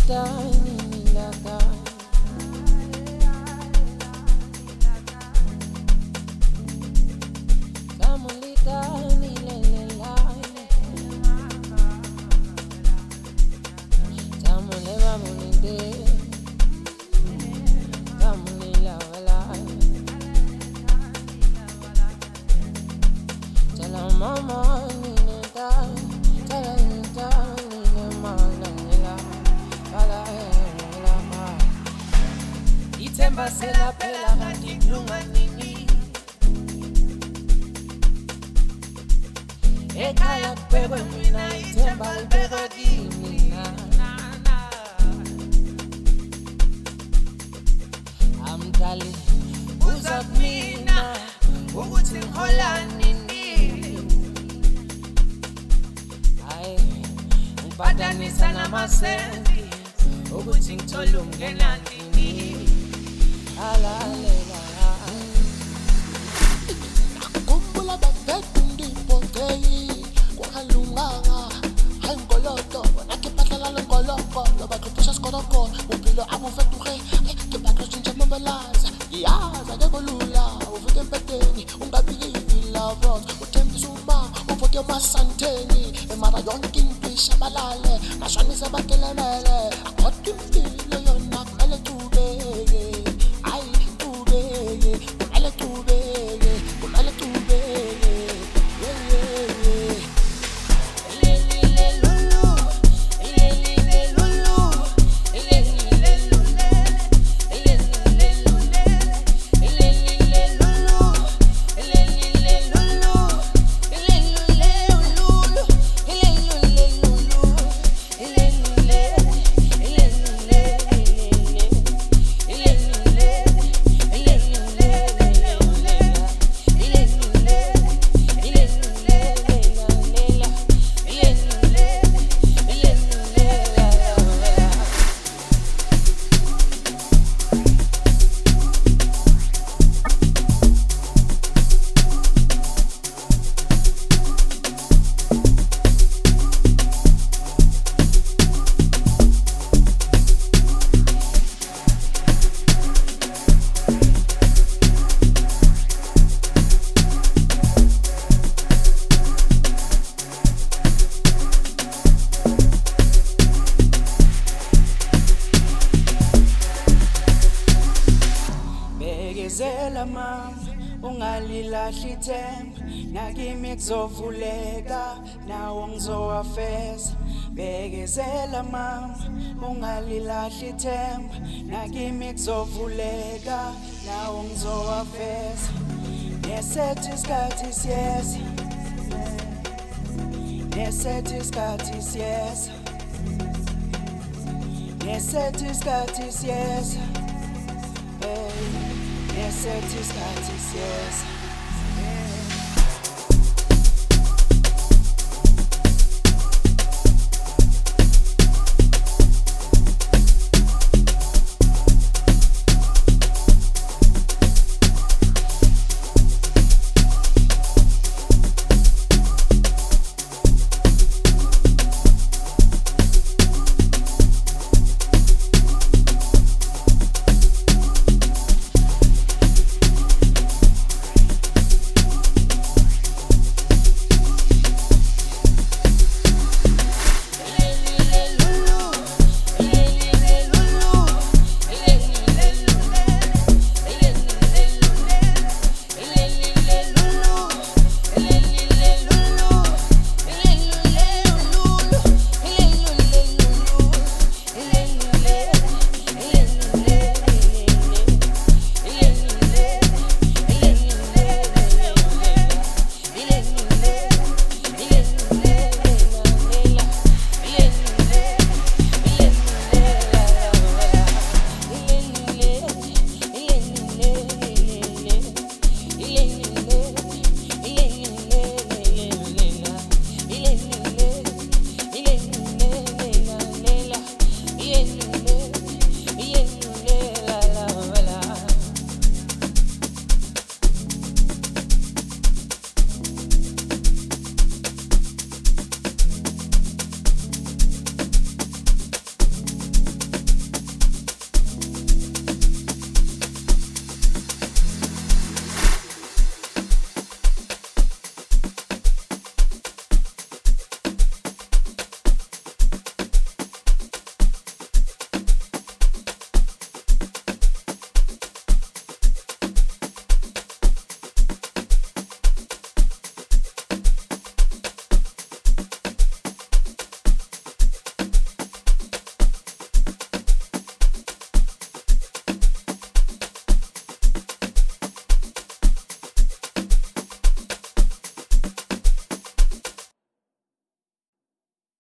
Ithemba selaphela kanti kulunga nini ekhaya kubhekwe mina ithemba libekwa kimi amdali uza kumina ukuthi ngihola nini hayi ngipadanisa namasenti ukuthi ngithole umngena nini alalela kumbula babedundi potei kwakalunganga hayi ngoloto bona ke patla la ngoloko lo ba tlosa skoloko bophelo a bo fetoge ke batlo tshintse mobilaza yaza ke kolula o fete peteni ungabili love road o tempisa uma o foke masanteni emara yonke impisha balale nashwanisa bakelemele akothi impilo yona kumele tubeke Bekezela mama ungalilahli ithemba nakimi kuzovuleka nawo ngizowafeza bekezela mama ungalilahli ithemba nakimi kuzovuleka nawo ngizowafeza nesethi isikhathi siyeza nesethi isikhathi siyeza nesethi isikhathi siyeza Nesethi isikhathi siyeza